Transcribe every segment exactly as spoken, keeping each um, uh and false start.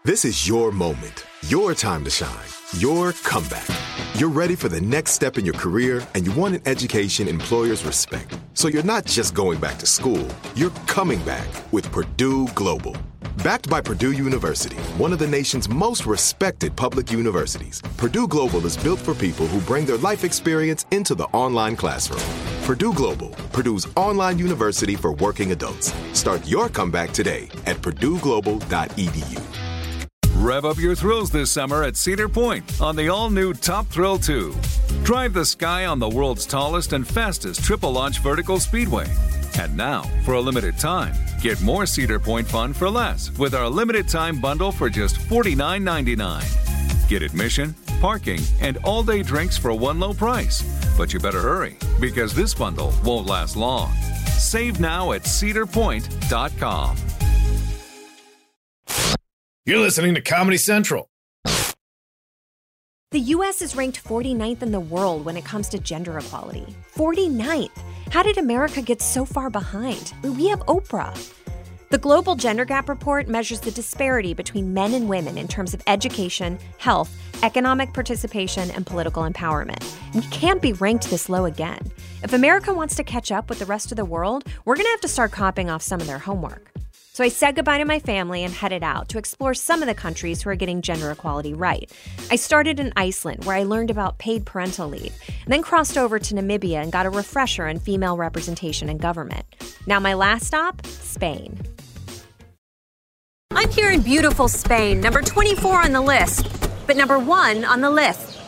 This is your moment, your time to shine, your comeback. You're ready for the next step in your career, and you want an education employers respect. So you're not just going back to school, you're coming back with Purdue Global. Backed by Purdue University, one of the nation's most respected public universities, Purdue Global is built for people who bring their life experience into the online classroom. Purdue Global, Purdue's online university for working adults. Start your comeback today at purdue global dot e d u. Rev up your thrills this summer at Cedar Point on the all-new Top Thrill two. Drive the sky on the world's tallest and fastest triple-launch vertical speedway. And now, for a limited time, get more Cedar Point fun for less with our limited-time bundle for just forty-nine ninety-nine. Get admission, parking, and all-day drinks for one low price. But you better hurry, because this bundle won't last long. Save now at cedar point dot com. You're listening to Comedy Central. The U S is ranked forty-ninth in the world when it comes to gender equality. forty-ninth. How did America get so far behind? We have Oprah. The Global Gender Gap Report measures the disparity between men and women in terms of education, health, economic participation, and political empowerment. We can't be ranked this low again. If America wants to catch up with the rest of the world, we're going to have to start copying off some of their homework. So I said goodbye to my family and headed out to explore some of the countries who are getting gender equality right. I started in Iceland, where I learned about paid parental leave, and then crossed over to Namibia and got a refresher on female representation in government. Now my last stop, Spain. I'm here in beautiful Spain, number twenty-four on the list, but number one on the list.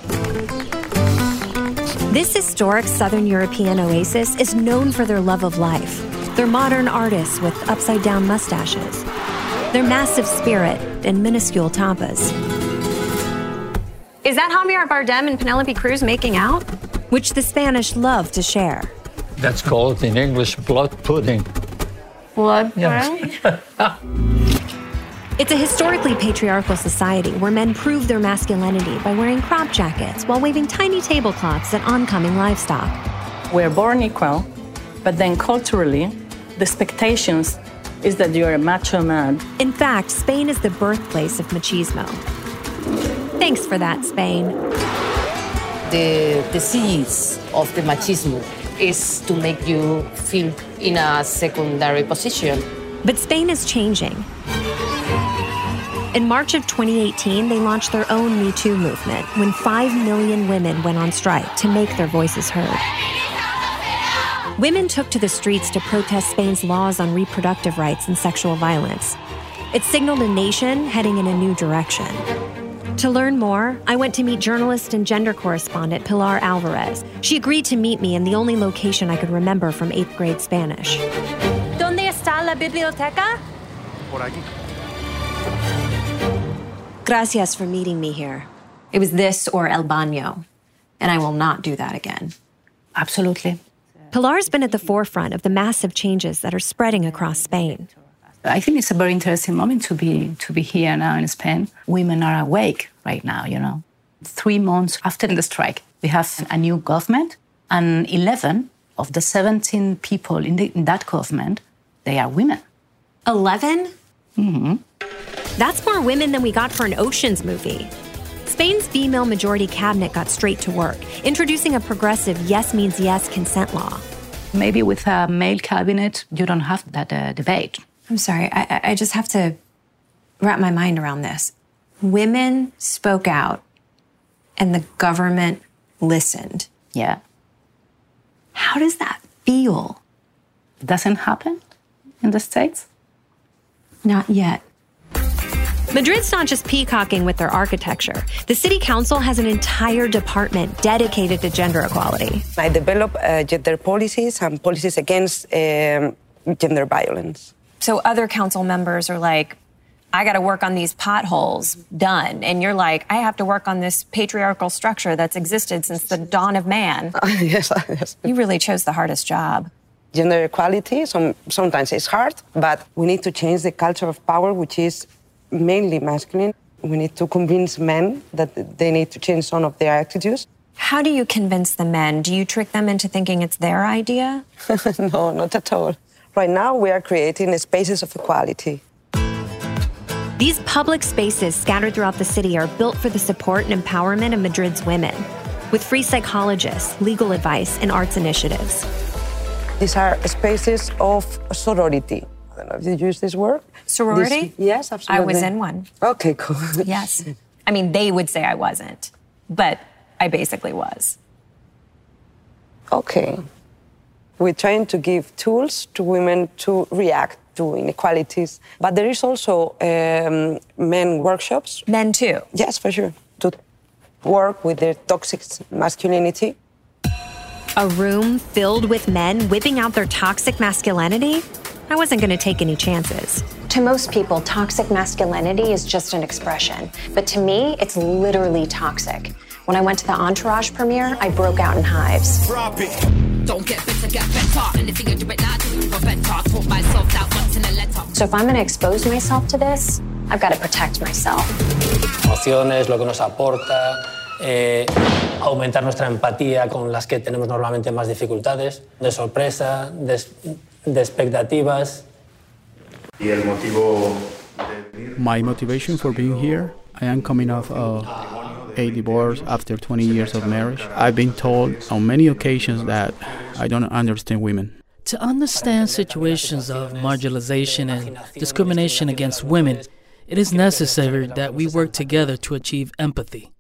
This historic Southern European oasis is known for their love of life. They're modern artists with upside-down mustaches. Their massive spirit and minuscule tapas. Is that Javier Bardem and Penelope Cruz making out? Which the Spanish love to share. That's called in English blood pudding. Blood pudding? Yeah. It's a historically patriarchal society where men prove their masculinity by wearing crop jackets while waving tiny tablecloths at oncoming livestock. We're born equal, but then culturally, the expectations is that you're a macho man. In fact, Spain is the birthplace of machismo. Thanks for that, Spain. The disease of the machismo is to make you feel in a secondary position. But Spain is changing. In March of twenty eighteen, they launched their own Me Too movement when five million women went on strike to make their voices heard. Women took to the streets to protest Spain's laws on reproductive rights and sexual violence. It signaled a nation heading in a new direction. To learn more, I went to meet journalist and gender correspondent Pilar Alvarez. She agreed to meet me in the only location I could remember from eighth grade Spanish. ¿Dónde está la biblioteca? Por aquí. Gracias for meeting me here. It was this or El Baño, and I will not do that again. Absolutely. Pilar's been at the forefront of the massive changes that are spreading across Spain. I think it's a very interesting moment to be to be here now in Spain. Women are awake right now, you know. Three months after the strike, we have a new government, and eleven of the seventeen people in, the, in that government, they are women. eleven? Mm-hmm. That's more women than we got for an Ocean's movie. Spain's female-majority cabinet got straight to work, introducing a progressive yes means yes consent law. Maybe with a male cabinet, you don't have that uh, debate. I'm sorry, I, I just have to wrap my mind around this. Women spoke out, and the government listened. Yeah. How does that feel? Doesn't happen in the States? Not yet. Madrid's not just peacocking with their architecture. The city council has an entire department dedicated to gender equality. I develop uh, gender policies and policies against um, gender violence. So other council members are like, I got to work on these potholes, done. And you're like, I have to work on this patriarchal structure that's existed since the dawn of man. Uh, yes, yes. You really chose the hardest job. Gender equality, some, sometimes it's hard, but we need to change the culture of power, which is mainly masculine. We need to convince men that they need to change some of their attitudes. How do you convince the men? Do you trick them into thinking it's their idea? No, not at all. Right now, we are creating spaces of equality. These public spaces scattered throughout the city are built for the support and empowerment of Madrid's women, with free psychologists, legal advice, and arts initiatives. These are spaces of sorority. I don't know if you use this word. Sorority? This, yes, absolutely. I was in one. Okay, cool. Yes. I mean, they would say I wasn't, but I basically was. Okay. We're trying to give tools to women to react to inequalities, but there is also um, men workshops. Men too? Yes, for sure. To work with their toxic masculinity. A room filled with men whipping out their toxic masculinity? I wasn't going to take any chances. To most people, toxic masculinity is just an expression. But to me, it's literally toxic. When I went to the Entourage premiere, I broke out in hives. Drop it. Don't get better, get better. Anything you do it now, do it better. Taught myself that once in a letter. So if I'm going to expose myself to this, I've got to protect myself. Emociones, lo que nos aporta, eh, aumentar nuestra empatía con las que tenemos normalmente más dificultades, de sorpresa, de, de expectativas. Y el motivo de... My motivation for being here, I am coming off uh, a divorce after twenty years of marriage. I've been told on many occasions that I don't understand women. To understand situations of marginalization and discrimination against women, it is necessary that we work together to achieve empathy.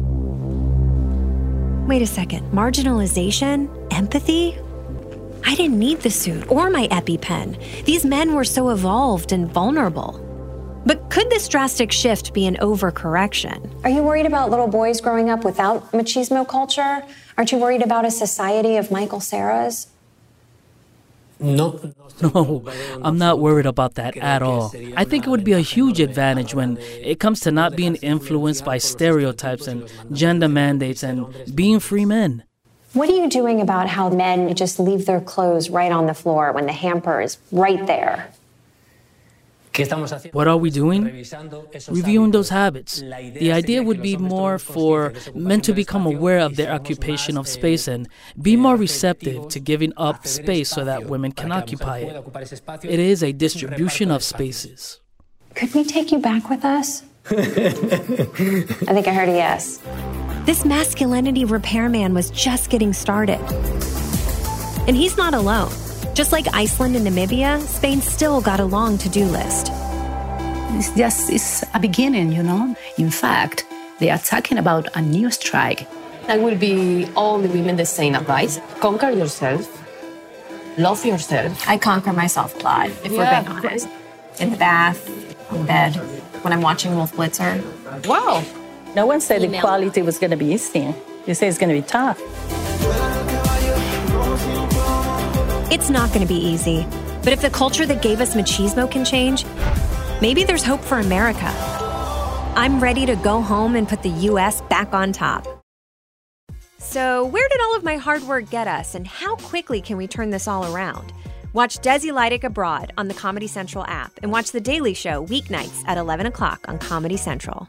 Wait a second. Marginalization? Empathy? I didn't need the suit or my EpiPen. These men were so evolved and vulnerable. But could this drastic shift be an overcorrection? Are you worried about little boys growing up without machismo culture? Aren't you worried about a society of Michael Cera's? No, no, I'm not worried about that at all. I think it would be a huge advantage when it comes to not being influenced by stereotypes and gender mandates and being free men. What are you doing about how men just leave their clothes right on the floor when the hamper is right there? What are we doing? Reviewing those habits. The idea would be more for men to become aware of their occupation of space and be more receptive to giving up space so that women can occupy it. It is a distribution of spaces. Could we take you back with us? I think I heard a yes. This masculinity repairman was just getting started. And he's not alone. Just like Iceland and Namibia, Spain still got a long to-do list. It's just it's a beginning, you know. In fact, they are talking about a new strike. That will be all the women the same advice. Conquer yourself. Love yourself. I conquer myself, Claude, if yeah. we're being honest. In the bath, in bed, when I'm watching Wolf Blitzer. Wow. No one said Email. Equality was going to be easy. You say it's going to be tough. It's not going to be easy. But if the culture that gave us machismo can change, maybe there's hope for America. I'm ready to go home and put the U S back on top. So where did all of my hard work get us, and how quickly can we turn this all around? Watch Desi Lydic Abroad on the Comedy Central app, and watch The Daily Show weeknights at eleven o'clock on Comedy Central.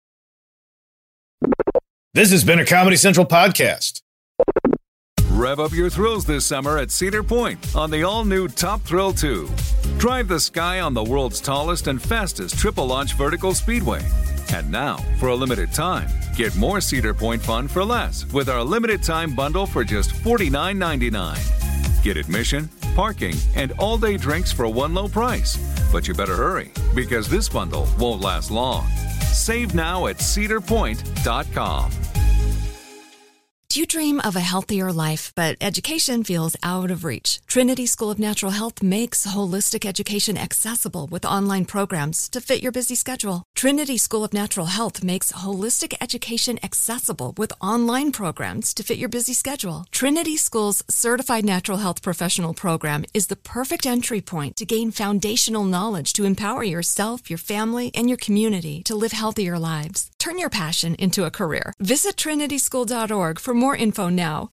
This has been a Comedy Central podcast. Rev up your thrills this summer at Cedar Point on the all-new Top Thrill two. Drive the sky on the world's tallest and fastest triple-launch vertical speedway. And now, for a limited time, get more Cedar Point fun for less with our limited-time bundle for just forty-nine ninety-nine. Get admission, parking, and all-day drinks for one low price. But you better hurry, because this bundle won't last long. Save now at cedar point dot com. Do you dream of a healthier life, but education feels out of reach? Trinity School of Natural Health makes holistic education accessible with online programs to fit your busy schedule. Trinity School of Natural Health makes holistic education accessible with online programs to fit your busy schedule. Trinity School's Certified Natural Health Professional Program is the perfect entry point to gain foundational knowledge to empower yourself, your family, and your community to live healthier lives. Turn your passion into a career. Visit trinity school dot org for more info now.